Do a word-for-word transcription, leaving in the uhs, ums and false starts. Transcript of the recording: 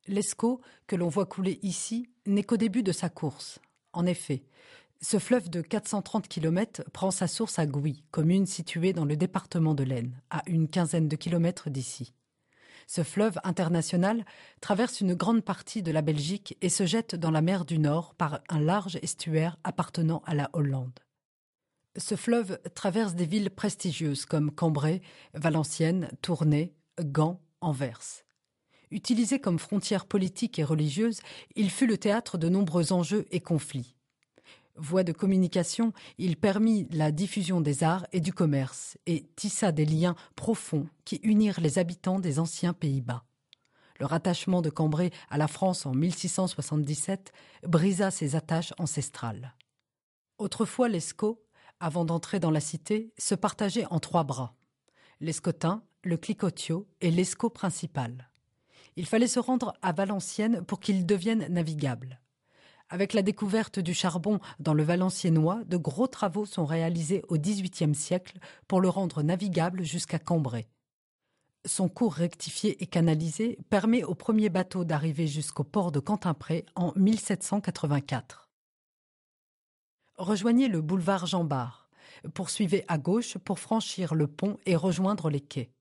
L'Escaut, que l'on voit couler ici, n'est qu'au début de sa course. En effet, ce fleuve de quatre cent trente kilomètres prend sa source à Gouy, commune située dans le département de l'Aisne, à une quinzaine de kilomètres d'ici. Ce fleuve international traverse une grande partie de la Belgique et se jette dans la mer du Nord par un large estuaire appartenant à la Hollande. Ce fleuve traverse des villes prestigieuses comme Cambrai, Valenciennes, Tournai, Gand, Anvers. Utilisé comme frontière politique et religieuse, il fut le théâtre de nombreux enjeux et conflits. Voie de communication, il permit la diffusion des arts et du commerce et tissa des liens profonds qui unirent les habitants des anciens Pays-Bas. Le rattachement de Cambrai à la France en mille six cent soixante-dix-sept brisa ces attaches ancestrales. Autrefois, l'Escaut, avant d'entrer dans la cité, se partageait en trois bras. L'Escotin, le Cliquotio et l'Escaut principal. Il fallait se rendre à Valenciennes pour qu'il devienne navigable. Avec la découverte du charbon dans le Valenciennois, de gros travaux sont réalisés au dix-huitième siècle pour le rendre navigable jusqu'à Cambrai. Son cours rectifié et canalisé permet au premier bateau d'arriver jusqu'au port de Quentin-Pré en mille sept cent quatre-vingt-quatre. Rejoignez le boulevard Jean Bart. Poursuivez à gauche pour franchir le pont et rejoindre les quais.